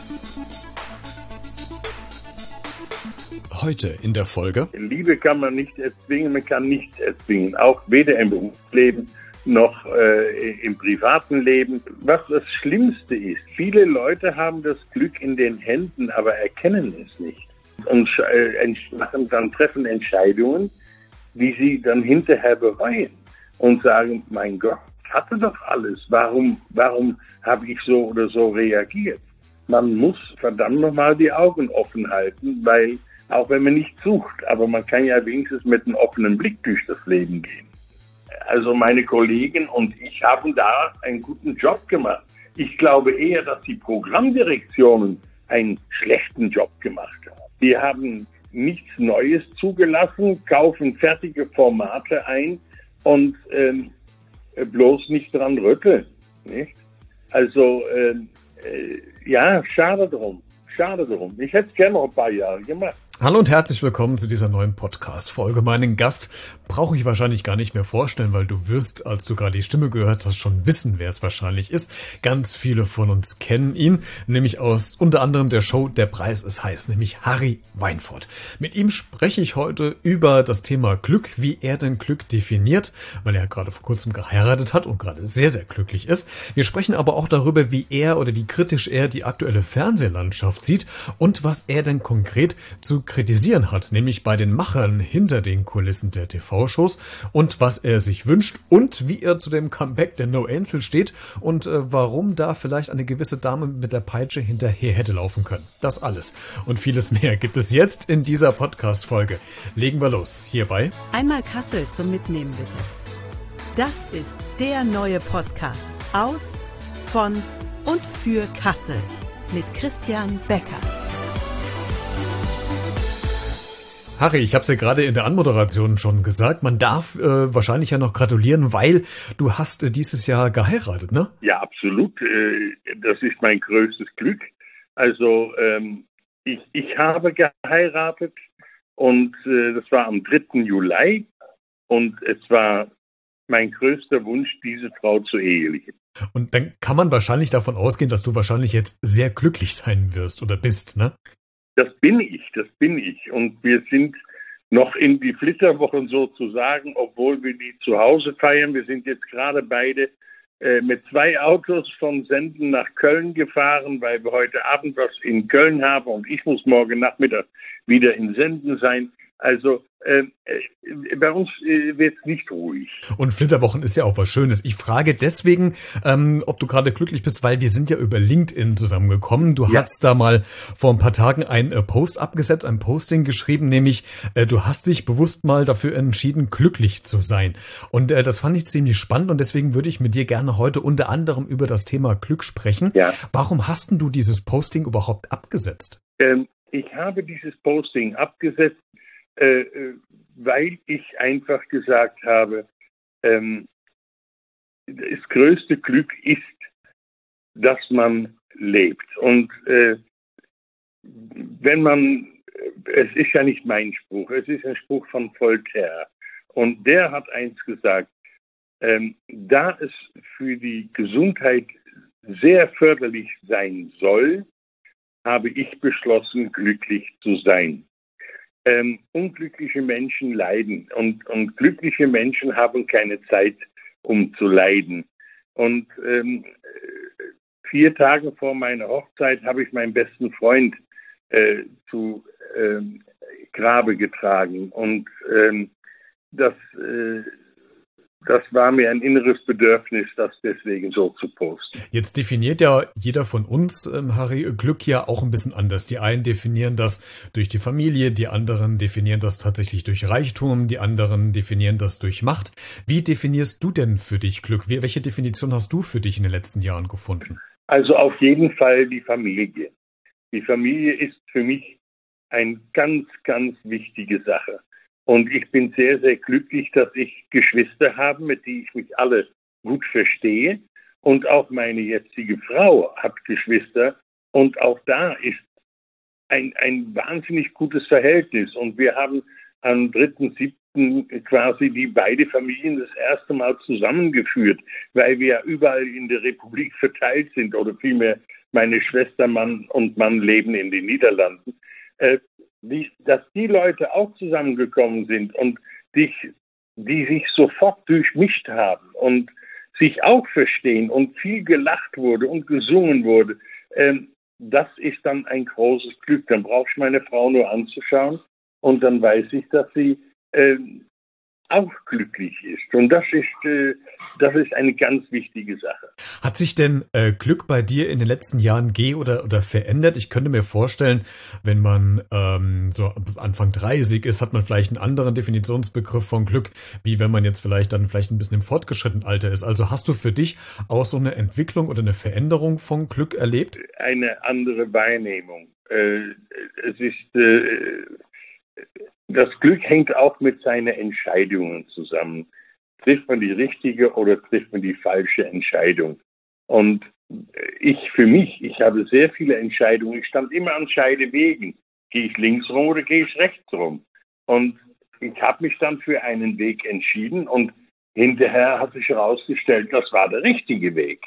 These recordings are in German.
Heute in der Folge: Liebe kann man nicht erzwingen, man kann nichts erzwingen, auch weder im Berufsleben noch im privaten Leben. Was das Schlimmste ist, viele Leute haben das Glück in den Händen, aber erkennen es nicht und treffen Entscheidungen, die sie dann hinterher bereuen und sagen, mein Gott, ich hatte doch alles, warum habe ich so oder so reagiert? Man muss verdammt nochmal die Augen offen halten, weil auch wenn man nicht sucht, aber man kann ja wenigstens mit einem offenen Blick durch das Leben gehen. Also meine Kollegen und ich haben da einen guten Job gemacht. Ich glaube eher, dass die Programmdirektionen einen schlechten Job gemacht haben. Die haben nichts Neues zugelassen, kaufen fertige Formate ein und bloß nicht dran rütteln. Nicht? Also ja, schade drum. Ich hätte es gerne noch ein paar Jahre gemacht. Hallo und herzlich willkommen zu dieser neuen Podcast-Folge. Meinen Gast brauche ich wahrscheinlich gar nicht mehr vorstellen, weil du wirst, als du gerade die Stimme gehört hast, schon wissen, wer es wahrscheinlich ist. Ganz viele von uns kennen ihn, nämlich aus unter anderem der Show Der Preis ist heiß, nämlich Harry Weinfurt. Mit ihm spreche ich heute über das Thema Glück, wie er denn Glück definiert, weil er gerade vor kurzem geheiratet hat und gerade sehr, sehr glücklich ist. Wir sprechen aber auch darüber, wie er oder wie kritisch er die aktuelle Fernsehlandschaft sieht und was er denn konkret zu kritisieren hat, nämlich bei den Machern hinter den Kulissen der TV-Shows und was er sich wünscht und wie er zu dem Comeback der No Angel steht und warum da vielleicht eine gewisse Dame mit der Peitsche hinterher hätte laufen können. Das alles und vieles mehr gibt es jetzt in dieser Podcast-Folge. Legen wir los, hierbei Einmal Kassel zum Mitnehmen bitte. Das ist der neue Podcast aus, von und für Kassel mit Christian Becker. Harry, ich habe es ja gerade in der Anmoderation schon gesagt, man darf wahrscheinlich ja noch gratulieren, weil du hast dieses Jahr geheiratet, ne? Ja, absolut. Das ist mein größtes Glück. Also ich habe geheiratet und das war am 3. Juli und es war mein größter Wunsch, diese Frau zu ehelichen. Und dann kann man wahrscheinlich davon ausgehen, dass du wahrscheinlich jetzt sehr glücklich sein wirst oder bist, ne? Das bin ich. Und wir sind noch in die Flitterwochen sozusagen, obwohl wir die zu Hause feiern. Wir sind jetzt gerade beide mit 2 Autos von Senden nach Köln gefahren, weil wir heute Abend was in Köln haben und ich muss morgen Nachmittag wieder in Senden sein. Also bei uns wird es nicht ruhig. Und Flitterwochen ist ja auch was Schönes. Ich frage deswegen, ob du gerade glücklich bist, weil wir sind ja über LinkedIn zusammengekommen. Du hast da mal vor ein paar Tagen ein Post abgesetzt, ein Posting geschrieben, nämlich du hast dich bewusst mal dafür entschieden, glücklich zu sein. Und das fand ich ziemlich spannend und deswegen würde ich mit dir gerne heute unter anderem über das Thema Glück sprechen. Ja. Warum hast denn du dieses Posting überhaupt abgesetzt? Ich habe dieses Posting abgesetzt, weil ich einfach gesagt habe, das größte Glück ist, dass man lebt. Und es ist ja nicht mein Spruch, es ist ein Spruch von Voltaire. Und der hat eins gesagt, da es für die Gesundheit sehr förderlich sein soll, habe ich beschlossen, glücklich zu sein. Unglückliche Menschen leiden und glückliche Menschen haben keine Zeit, um zu leiden. Und 4 Tage vor meiner Hochzeit habe ich meinen besten Freund zu Grabe getragen und das war mir ein inneres Bedürfnis, das deswegen so zu posten. Jetzt definiert ja jeder von uns, Harry, Glück ja auch ein bisschen anders. Die einen definieren das durch die Familie, die anderen definieren das tatsächlich durch Reichtum, die anderen definieren das durch Macht. Wie definierst du denn für dich Glück? Welche Definition hast du für dich in den letzten Jahren gefunden? Also auf jeden Fall die Familie. Die Familie ist für mich eine ganz, ganz wichtige Sache. Und ich bin sehr, sehr glücklich, dass ich Geschwister habe, mit denen ich mich alle gut verstehe. Und auch meine jetzige Frau hat Geschwister. Und auch da ist ein wahnsinnig gutes Verhältnis. Und wir haben am 3.7. quasi die beide Familien das erste Mal zusammengeführt, weil wir ja überall in der Republik verteilt sind oder vielmehr meine Schwester Mann und Mann leben in den Niederlanden, dass die Leute auch zusammengekommen sind und die sich sofort durchmischt haben und sich auch verstehen und viel gelacht wurde und gesungen wurde, das ist dann ein großes Glück. Dann brauche ich meine Frau nur anzuschauen und dann weiß ich, dass sie auch glücklich ist. Und das ist eine ganz wichtige Sache. Hat sich denn Glück bei dir in den letzten Jahren oder verändert? Ich könnte mir vorstellen, wenn man so Anfang 30 ist, hat man vielleicht einen anderen Definitionsbegriff von Glück, wie wenn man jetzt vielleicht ein bisschen im fortgeschrittenen Alter ist. Also hast du für dich auch so eine Entwicklung oder eine Veränderung von Glück erlebt? Eine andere Wahrnehmung. Das Glück hängt auch mit seinen Entscheidungen zusammen. Trifft man die richtige oder trifft man die falsche Entscheidung? Und ich habe sehr viele Entscheidungen. Ich stand immer an Scheidewegen. Gehe ich links rum oder gehe ich rechts rum? Und ich habe mich dann für einen Weg entschieden und hinterher hat sich herausgestellt, das war der richtige Weg.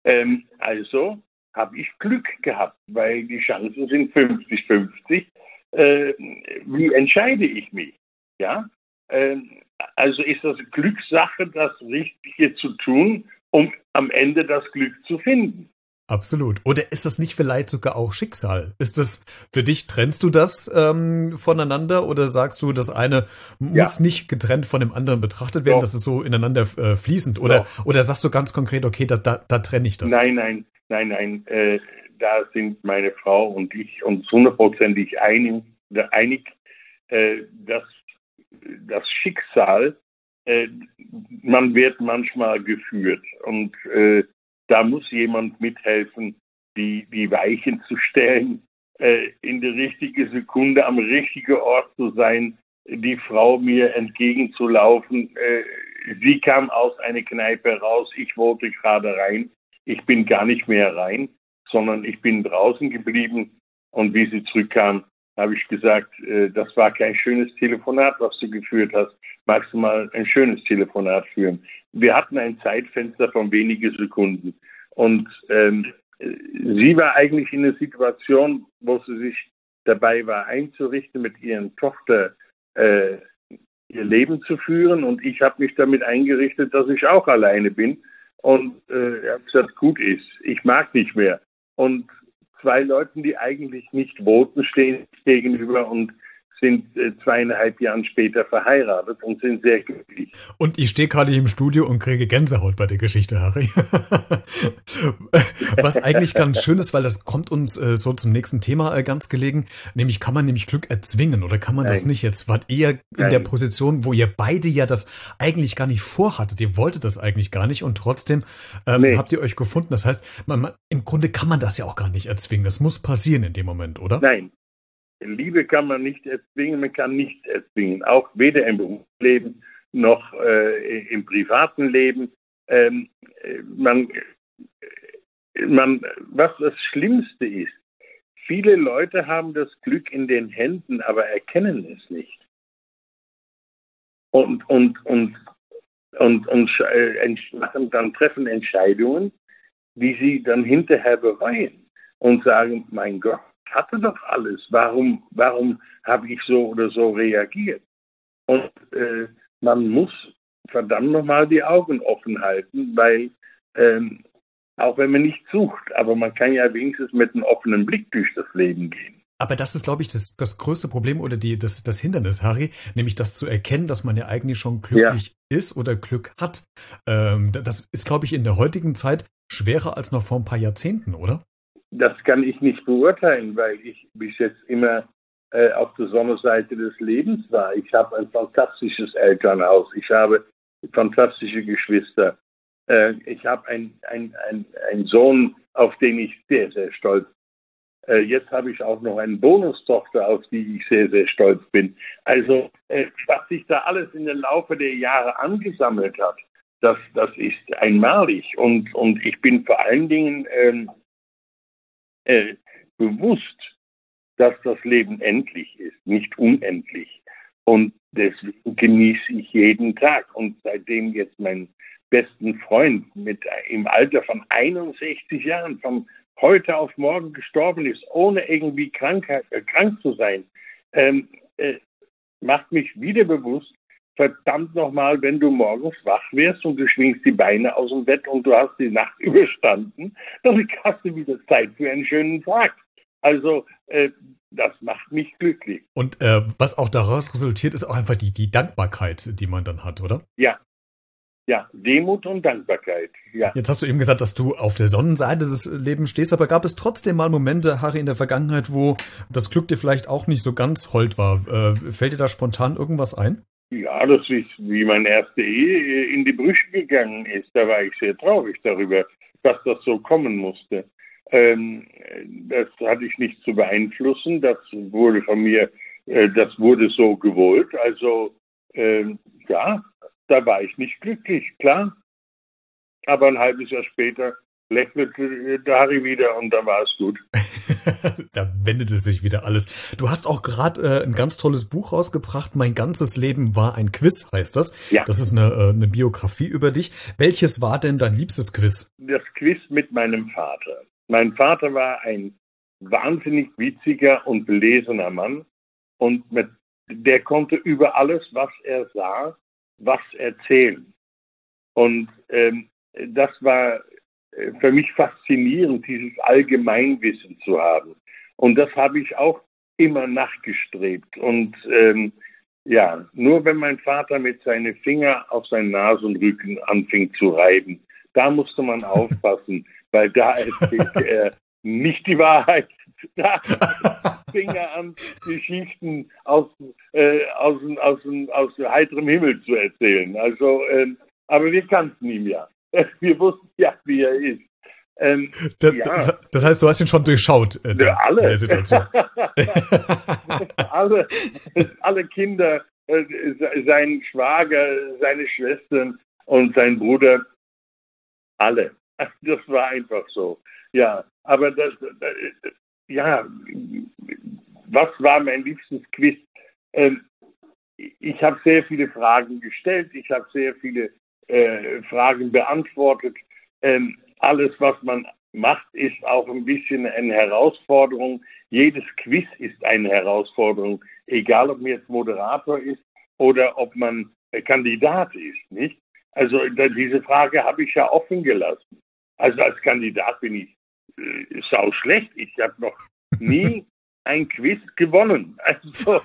Also habe ich Glück gehabt, weil die Chancen sind 50-50. Wie entscheide ich mich? Ja? Also ist das Glückssache, das Richtige zu tun, um am Ende das Glück zu finden. Absolut. Oder ist das nicht vielleicht sogar auch Schicksal? Ist das für dich, trennst du das voneinander oder sagst du, das eine muss nicht getrennt von dem anderen betrachtet werden, das ist so ineinander fließend? Oder sagst du ganz konkret, okay, da trenne ich das? Nein. Da sind meine Frau und ich uns 100% einig, dass das Schicksal, man wird manchmal geführt und da muss jemand mithelfen, die Weichen zu stellen, in der richtigen Sekunde am richtigen Ort zu sein, die Frau mir entgegenzulaufen. Sie kam aus einer Kneipe raus, ich wollte gerade rein, ich bin gar nicht mehr rein, sondern ich bin draußen geblieben und wie sie zurückkam, habe ich gesagt, das war kein schönes Telefonat, was du geführt hast. Magst du mal ein schönes Telefonat führen? Wir hatten ein Zeitfenster von wenigen Sekunden und sie war eigentlich in einer Situation, wo sie sich dabei war einzurichten, mit ihren Tochter ihr Leben zu führen und ich habe mich damit eingerichtet, dass ich auch alleine bin und habe gesagt, gut ist, ich mag nicht mehr. Und zwei Leuten, die eigentlich nicht voten, stehen gegenüber und sind 2,5 Jahre später verheiratet und sind sehr glücklich. Und ich stehe gerade hier im Studio und kriege Gänsehaut bei der Geschichte, Harry. Was eigentlich ganz schön ist, weil das kommt uns so zum nächsten Thema ganz gelegen, nämlich kann man Glück erzwingen oder kann man das nicht? Jetzt wart ihr in der Position, wo ihr beide ja das eigentlich gar nicht vorhattet. Ihr wolltet das eigentlich gar nicht und trotzdem habt ihr euch gefunden. Das heißt, im Grunde kann man das ja auch gar nicht erzwingen. Das muss passieren in dem Moment, oder? Nein. Liebe kann man nicht erzwingen, man kann nichts erzwingen, auch weder im Berufsleben noch im privaten Leben. Was das Schlimmste ist, viele Leute haben das Glück in den Händen, aber erkennen es nicht. Und treffen Entscheidungen, die sie dann hinterher bereuen und sagen, mein Gott, ich hatte doch alles. Warum habe ich so oder so reagiert? Und man muss verdammt nochmal die Augen offen halten, weil auch wenn man nicht sucht, aber man kann ja wenigstens mit einem offenen Blick durch das Leben gehen. Aber das ist, glaube ich, das größte Problem oder das Hindernis, Harry, nämlich das zu erkennen, dass man ja eigentlich schon glücklich ist oder Glück hat. Das ist, glaube ich, in der heutigen Zeit schwerer als noch vor ein paar Jahrzehnten, oder? Das kann ich nicht beurteilen, weil ich bis jetzt immer auf der Sonnenseite des Lebens war. Ich habe ein fantastisches Elternhaus. Ich habe fantastische Geschwister. Ich habe einen Sohn, auf den ich sehr, sehr stolz bin. Jetzt habe ich auch noch eine Bonustochter, auf die ich sehr, sehr stolz bin. Also, was sich da alles in den Laufe der Jahre angesammelt hat, das ist einmalig. Und ich bin vor allen Dingen bewusst, dass das Leben endlich ist, nicht unendlich. Und deswegen genieße ich jeden Tag. Und seitdem jetzt mein besten Freund im Alter von 61 Jahren, vom heute auf morgen gestorben ist, ohne irgendwie krank zu sein, macht mich wieder bewusst, verdammt nochmal, wenn du morgens wach wirst und du schwingst die Beine aus dem Bett und du hast die Nacht überstanden, dann hast du wieder Zeit für einen schönen Tag. Also das macht mich glücklich. Und was auch daraus resultiert, ist auch einfach die Dankbarkeit, die man dann hat, oder? Ja, Demut und Dankbarkeit, ja. Jetzt hast du eben gesagt, dass du auf der Sonnenseite des Lebens stehst, aber gab es trotzdem mal Momente, Harry, in der Vergangenheit, wo das Glück dir vielleicht auch nicht so ganz hold war? Fällt dir da spontan irgendwas ein? Ja, das ist, wie meine erste Ehe in die Brüche gegangen ist. Da war ich sehr traurig darüber, dass das so kommen musste. Das hatte ich nicht zu beeinflussen. Das wurde von mir, das wurde so gewollt. Also, ja, da war ich nicht glücklich, klar. Aber ein halbes Jahr später lächelte der Harry wieder und da war es gut. Da wendete sich wieder alles. Du hast auch gerade ein ganz tolles Buch rausgebracht. Mein ganzes Leben war ein Quiz, heißt das. Ja. Das ist eine Biografie über dich. Welches war denn dein liebstes Quiz? Das Quiz mit meinem Vater. Mein Vater war ein wahnsinnig witziger und belesener Mann und der konnte über alles, was er sah, was erzählen. Und das war für mich faszinierend, dieses Allgemeinwissen zu haben. Und das habe ich auch immer nachgestrebt. Und ja, nur wenn mein Vater mit seinen Fingern auf seinen Nasenrücken anfing zu reiben, da musste man aufpassen, weil da erzählte er nicht die Wahrheit. Da fing er an, Geschichten aus heiterem Himmel zu erzählen. Also, aber wir kannten ihn ja. Wir wussten ja, wie er ist. Das heißt, du hast ihn schon durchschaut in der Situation. alle Kinder, sein Schwager, seine Schwestern und sein Bruder, alle. Das war einfach so. Ja, aber was war mein liebstes Quiz? Ich habe sehr viele Fragen gestellt, ich habe sehr viele Fragen beantwortet. Alles, was man macht, ist auch ein bisschen eine Herausforderung. Jedes Quiz ist eine Herausforderung, egal ob man jetzt Moderator ist oder ob man Kandidat ist, nicht? Also diese Frage habe ich ja offen gelassen. Also als Kandidat bin ich sau schlecht. Ich habe noch nie ein Quiz gewonnen. Also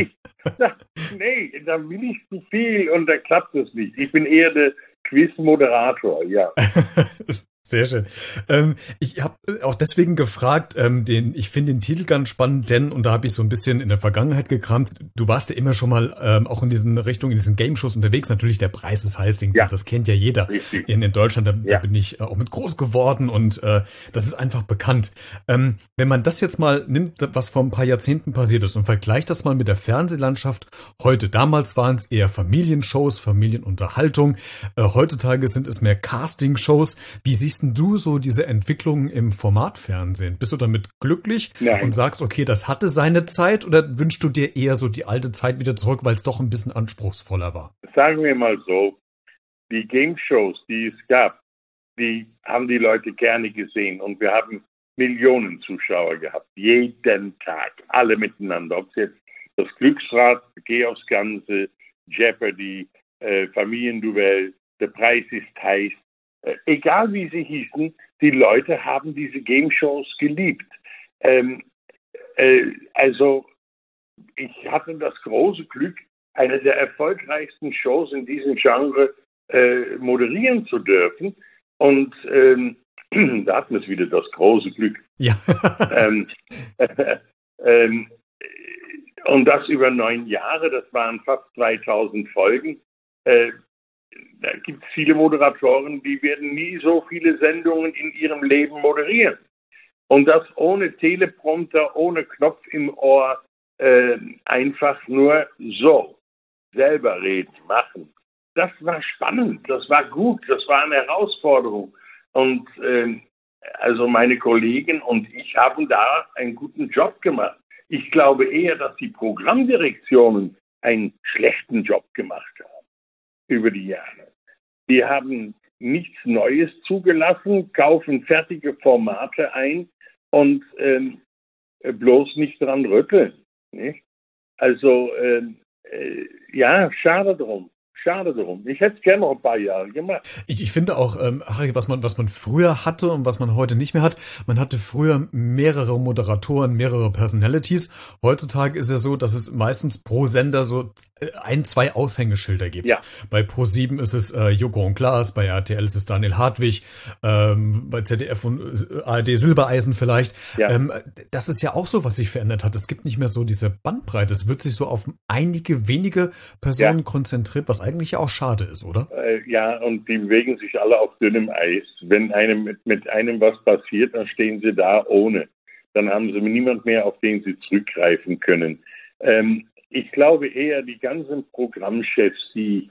da will ich zu viel und da klappt es nicht. Ich bin eher der Quiz-Moderator, ja. Sehr schön. Ich habe auch deswegen gefragt, ich finde den Titel ganz spannend, denn, und da habe ich so ein bisschen in der Vergangenheit gekramt, du warst ja immer schon mal auch in diesen Richtungen, in diesen Game-Shows unterwegs. Natürlich, der Preis ist heiß, das kennt ja jeder. In Deutschland, da bin ich auch mit groß geworden und das ist einfach bekannt. Wenn man das jetzt mal nimmt, was vor ein paar Jahrzehnten passiert ist und vergleicht das mal mit der Fernsehlandschaft heute. Damals waren es eher Familienshows, Familienunterhaltung. Heutzutage sind es mehr Casting-Shows. Wie siehst du so diese Entwicklung im Formatfernsehen? Bist du damit glücklich und sagst, okay, das hatte seine Zeit, oder wünschst du dir eher so die alte Zeit wieder zurück, weil es doch ein bisschen anspruchsvoller war? Sagen wir mal so, die Game-Shows, die es gab, die haben die Leute gerne gesehen und wir haben Millionen Zuschauer gehabt, jeden Tag, alle miteinander. Ob es jetzt das Glücksrad, Geh aufs Ganze, Jeopardy, Familienduell, der Preis ist heiß, egal wie sie hießen, die Leute haben diese Game-Shows geliebt. Also ich hatte das große Glück, eine der erfolgreichsten Shows in diesem Genre moderieren zu dürfen. Und da hatten wir es wieder, das große Glück. Ja. Und das über 9 Jahre, das waren fast 2000 Folgen. Da gibt es viele Moderatoren, die werden nie so viele Sendungen in ihrem Leben moderieren. Und das ohne Teleprompter, ohne Knopf im Ohr, einfach nur so, selber reden, machen. Das war spannend, das war gut, das war eine Herausforderung. Und also meine Kollegen und ich haben da einen guten Job gemacht. Ich glaube eher, dass die Programmdirektionen einen schlechten Job gemacht haben über die Jahre. Die haben nichts Neues zugelassen, kaufen fertige Formate ein und bloß nicht dran rütteln. Nicht? Also, ja, schade drum. Schade drum. Ich hätte es gerne noch ein paar Jahre gemacht. Ich finde auch, Harry, was man früher hatte und was man heute nicht mehr hat, man hatte früher mehrere Moderatoren, mehrere Personalities. Heutzutage ist es so, dass es meistens pro Sender so ein, zwei Aushängeschilder gibt. Ja. Bei Pro7 ist es Joko und Klaas, bei RTL ist es Daniel Hartwig, bei ZDF und ARD Silbereisen vielleicht. Ja. Das ist ja auch so, was sich verändert hat. Es gibt nicht mehr so diese Bandbreite. Es wird sich so auf einige wenige Personen konzentriert, was eigentlich ja auch schade ist, oder? Ja, und die bewegen sich alle auf dünnem Eis. Wenn einem mit einem was passiert, dann stehen sie da ohne. Dann haben sie niemand mehr, auf den sie zurückgreifen können. Ich glaube eher, die ganzen Programmchefs, wie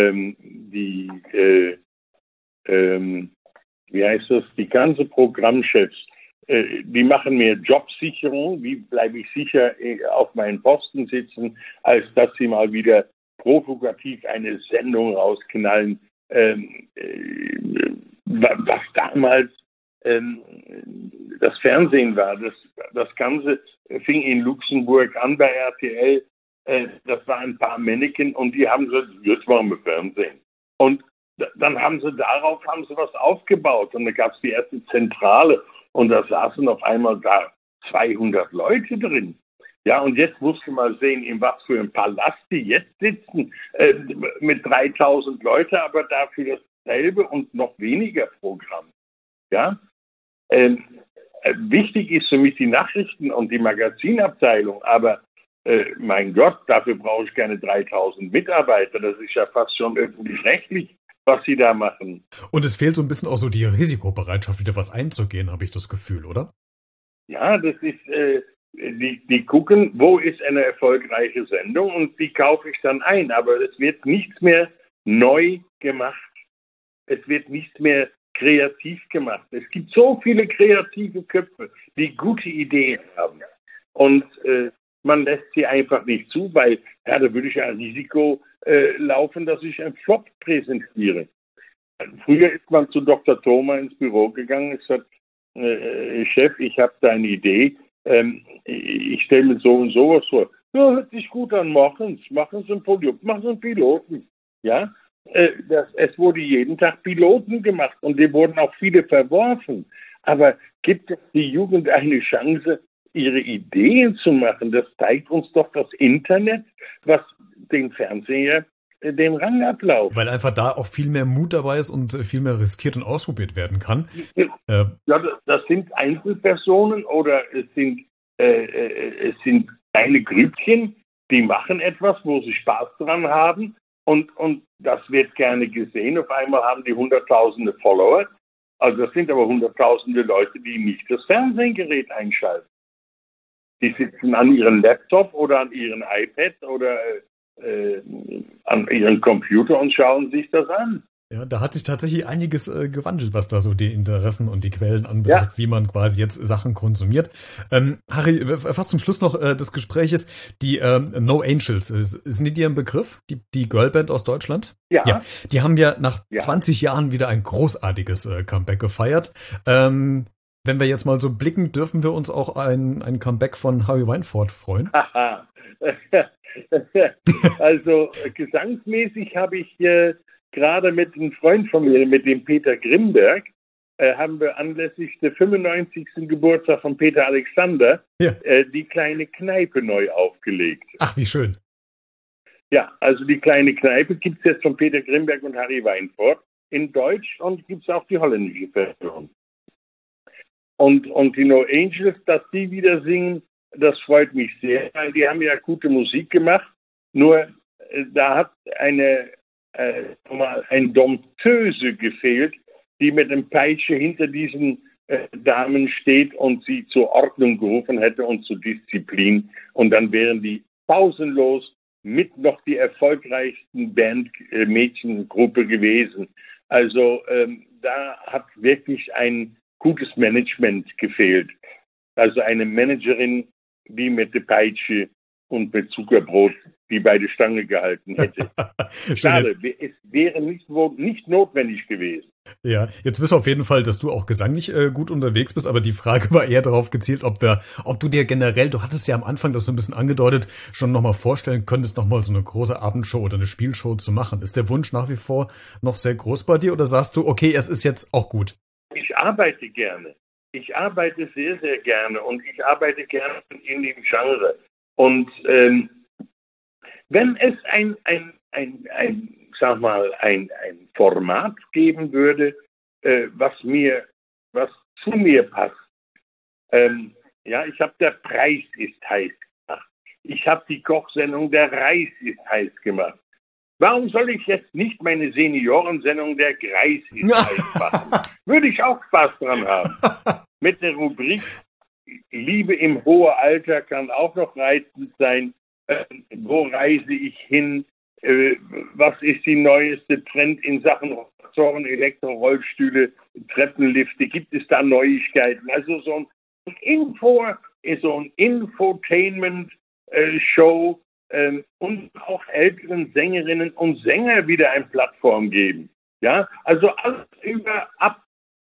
heißt das, die ganzen Programmchefs, die machen mehr Jobsicherung, wie bleibe ich sicher auf meinen Posten sitzen, als dass sie mal wieder provokativ eine Sendung rausknallen, was damals das Fernsehen war. Das Ganze fing in Luxemburg an bei RTL. Das waren ein paar Männchen und die haben gesagt, jetzt machen wir Fernsehen. Und dann haben sie was aufgebaut und da gab es die erste Zentrale und da saßen auf einmal da 200 Leute drin. Ja, und jetzt musst du mal sehen, in was für einem Palast die jetzt sitzen, mit 3000 Leute, aber dafür dasselbe und noch weniger Programm. Ja, wichtig ist für mich die Nachrichten und die Magazinabteilung, aber mein Gott, dafür brauche ich keine 3000 Mitarbeiter. Das ist ja fast schon öffentlich-rechtlich, was sie da machen. Und es fehlt so ein bisschen auch so die Risikobereitschaft, wieder was einzugehen, habe ich das Gefühl, oder? Ja, das ist, die gucken, wo ist eine erfolgreiche Sendung und die kaufe ich dann ein. Aber es wird nichts mehr neu gemacht. Es wird nichts mehr kreativ gemacht. Es gibt so viele kreative Köpfe, die gute Ideen haben. Und man lässt sie einfach nicht zu, weil da würde ich ein Risiko laufen, dass ich einen Flop präsentiere. Früher ist man zu Dr. Thoma ins Büro gegangen und gesagt, Chef, ich habe da eine Idee, ich stelle mir so und sowas vor. Ja, hört sich gut an, machen Sie ein Produkt, machen Sie einen Piloten. Ja, es wurde jeden Tag Piloten gemacht und die wurden auch viele verworfen. Aber gibt es die Jugend eine Chance, ihre Ideen zu machen? Das zeigt uns doch das Internet, was den Fernseher den Rang ablaufen. Weil einfach da auch viel mehr Mut dabei ist und viel mehr riskiert und ausprobiert werden kann. Ja, das sind Einzelpersonen oder es sind kleine Grüppchen, die machen etwas, wo sie Spaß dran haben und das wird gerne gesehen. Auf einmal haben die Hunderttausende Follower. Also das sind aber Hunderttausende Leute, die nicht das Fernsehgerät einschalten. Die sitzen an ihrem Laptop oder an ihrem iPad oder an ihren Computer und schauen sich das an. Ja, da hat sich tatsächlich einiges gewandelt, was da so die Interessen und die Quellen anbetrifft, wie man quasi jetzt Sachen konsumiert. Harry, fast zum Schluss noch des Gespräches, die No Angels, sind die dir ein Begriff? Die Girlband aus Deutschland? Ja. Die haben ja nach 20 Jahren wieder ein großartiges Comeback gefeiert. Wenn wir jetzt mal so blicken, dürfen wir uns auch ein Comeback von Harry Weinfurt freuen? Also gesangsmäßig habe ich gerade mit einem Freund von mir, mit dem Peter Grimberg, haben wir anlässlich des 95. Geburtstag von Peter Alexander die kleine Kneipe neu aufgelegt. Ach, wie schön. Ja, also die kleine Kneipe gibt es jetzt von Peter Grimberg und Harry Weinfurt in Deutsch und gibt es auch die holländische Version. Und die No Angels, dass die wieder singen, das freut mich sehr, weil die haben ja gute Musik gemacht. Nur da hat eine Dompteuse gefehlt, die mit einem Peitsche hinter diesen Damen steht und sie zur Ordnung gerufen hätte und zur Disziplin. Und dann wären die pausenlos mit noch die erfolgreichsten Mädchengruppe gewesen. Also da hat wirklich ein gutes Management gefehlt. Also eine Managerin, die mit der Peitsche und mit Zuckerbrot die bei der Stange gehalten hätte. Schade, es wäre nicht notwendig gewesen. Ja, jetzt wissen wir auf jeden Fall, dass du auch gesanglich gut unterwegs bist, aber die Frage war eher darauf gezielt, ob du dir generell, du hattest ja am Anfang das so ein bisschen angedeutet, schon nochmal vorstellen könntest, nochmal so eine große Abendshow oder eine Spielshow zu machen. Ist der Wunsch nach wie vor noch sehr groß bei dir oder sagst du, okay, es ist jetzt auch gut? Ich arbeite gerne. Ich arbeite sehr, sehr gerne und ich arbeite gerne in dem Genre. Und wenn es ein Format geben würde, was zu mir passt. Ich habe der Preis ist heiß gemacht. Ich habe die Kochsendung der Reis ist heiß gemacht. Warum soll ich jetzt nicht meine Seniorensendung der Greis ist heiß machen? Würde ich auch Spaß dran haben. Mit der Rubrik Liebe im hohen Alter kann auch noch reizend sein. Wo reise ich hin? Was ist die neueste Trend in Sachen Rollatoren, Elektrorollstühle, Treppenlifte? Gibt es da Neuigkeiten? Also so ein Infotainment-Show und auch älteren Sängerinnen und Sänger wieder eine Plattform geben. Ja, also alles über ab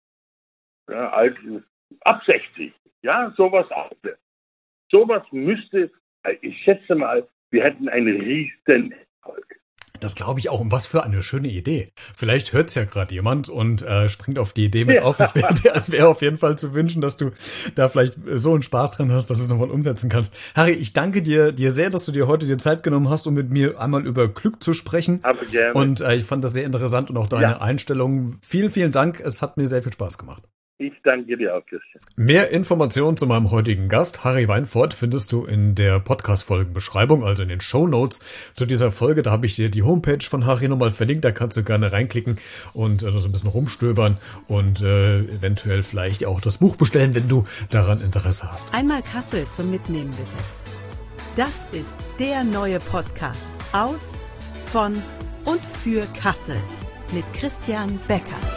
60. Ja, sowas auch. Sowas müsste, ich schätze mal, wir hätten einen riesen Erfolg. Das glaube ich auch. Und was für eine schöne Idee. Vielleicht hört's ja gerade jemand und springt auf die Idee mit auf. Es wäre auf jeden Fall zu wünschen, dass du da vielleicht so einen Spaß dran hast, dass du es nochmal umsetzen kannst. Harry, ich danke dir sehr, dass du dir heute die Zeit genommen hast, um mit mir einmal über Glück zu sprechen. Aber gerne. Und ich fand das sehr interessant und auch deine Einstellung. Vielen, vielen Dank. Es hat mir sehr viel Spaß gemacht. Ich danke dir auch, Christian. Mehr Informationen zu meinem heutigen Gast, Harry Weinfurt, findest du in der Podcast-Folgenbeschreibung, also in den Shownotes zu dieser Folge. Da habe ich dir die Homepage von Harry nochmal verlinkt. Da kannst du gerne reinklicken und so ein bisschen rumstöbern und eventuell vielleicht auch das Buch bestellen, wenn du daran Interesse hast. Einmal Kassel zum Mitnehmen, bitte. Das ist der neue Podcast aus, von und für Kassel mit Christian Becker.